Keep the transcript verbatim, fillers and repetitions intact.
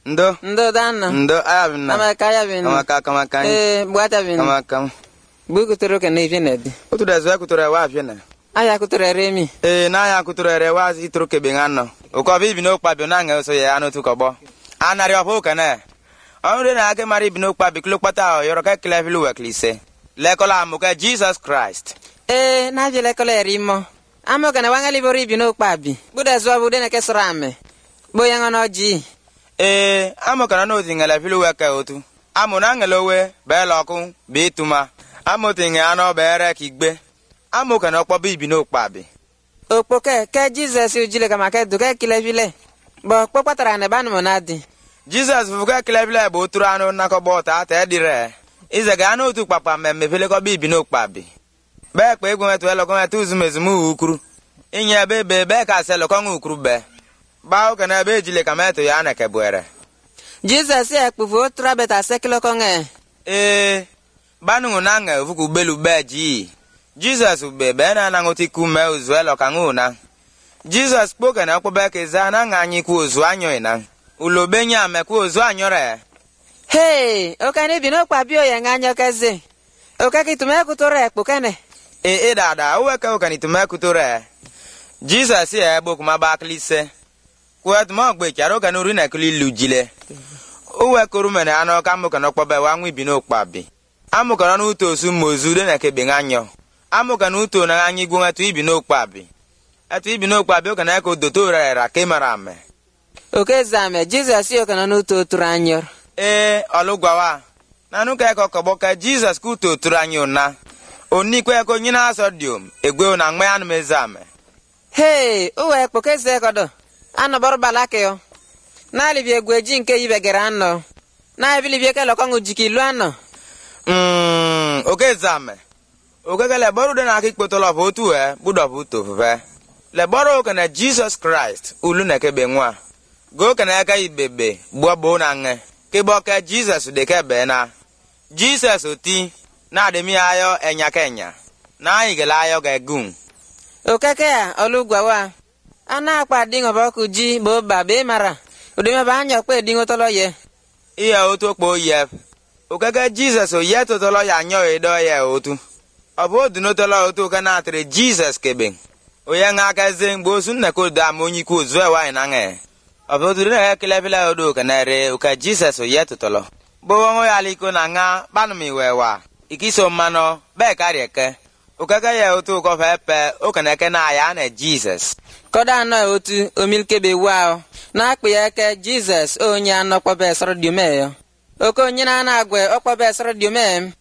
Ndo. Ndo dana. Ndo ayabina. Amaka yabina. Kamaka kamaka. Eh, bwata bina. Kamaka. Buku toro ke ne venedi. Otu da zwa kutura wa afena. Aya kutura remi. Eh, na ya kutura re wa itro ke bengano. Okwa bi bi no kpa bi na nga so ya anu tu kobo. Anari opo kana. Onre na ke mari bi no kpa bi klo pata yoro ka klevilu wa klise. Le kola amuka Jesus Christ. Eh, na vile kole rimo. Amo kana wanga libori bi no kpa bi. Buda zwa bude na ke srame. Boya ngono ji. Eh, amo kana no tingala filu wa ka otu. Amo na ngalowe be lokun bi tuma. Amo tinga ano bere kigbe. Amo kana okpo bi bi no kpa bi. Okpo ke ke Jesus ujile kama ke duke kile vile. Bo okpo patara ne banu monadi. Jesus fuka kile vile bo turu anu na ko bota ta dire. Ize ga anu otu papa mmemme fele ko bi bi no kpa bi. Be pe egun etu elo kon etu zumezumu ukuru. Inye be be be ka se lo kon ukuru be. Ba o kana be jile kama etu ya na ke buere. Jesus e kpuvo tura beta sekilo kon e. Eh, banu na nga fuku belu be ji. Jesus ube be na na ngoti ku me uzuelo kanguna. Jesus spoke na ko be ke za na nga anyi ku ozu anyo ina. Ulo benya me ku ozu anyore. Hey, okane bi no kpa bi o ye nganyo keze. Okake tume ku tore ekpo kene. E e dada, uwe ka ukani tume ku tore. Jesus ye boku ma ba klise. Ku et mo gbe charo ka nuri na kli lujile. Uwe koru mene ano ka mo kana kpo be wa nwi bi no kpa bi. Amu kana no to su mozu de na ke be nganyo. Amu kana uto na anyi gu atu ibi no kpa bi. Atu ibi no kpa bi o kana ko dotora ra ke marame. Oke zame Jesus yo kana no to turanyor. Eh, olugwawa. Nanu ka ko ko boka Jesus ku to turanyo na. Oni kwe ko nyina asodium, egwe na ngme anu mezame. Hey, uwe ekpo keze kodo. Ano boro balake yo. Na libi egwe ji nke yibe gera anno. Na ebili bi ke lokongu jikilu anno. Mm, okay zame. Oke ke le boru de na ki potolo fotu e, budo fotu fe. Le boru ke na Jesus Christ, ulu na ke benwa. Go ke na ka ibebe, bo bo na nge. Ke boka Jesus de ke be na. Jesus oti na de mi ayo enya kenya. Na igela ayo ga gun. Okeke ya olugwawa. Ana akpa dingo boku ji bo ba be mara. Udime ba anyo pe dingo tolo ye. Iya otu okpo ye. Okeke Jesus o ye to tolo ya nyo edo ye otu. Obo du no tolo otu ka na atre Jesus kebe. Oye nga ka zen bo sun na ko da monyi ku zo e wa na nge. Obo du na kele bela odo ka na re o ka Jesus o ye to tolo. Bo wongo ya liko na nga banu mi wewa. Ikiso mano be karieke. Okeke ye otu ko fepe o kana ke na ya na Jesus. Koda no otu omilke be wao. Na akpe ya ke Jesus onye anokpo be soro diume yo. Oko nyina na agwe okpo be soro diume.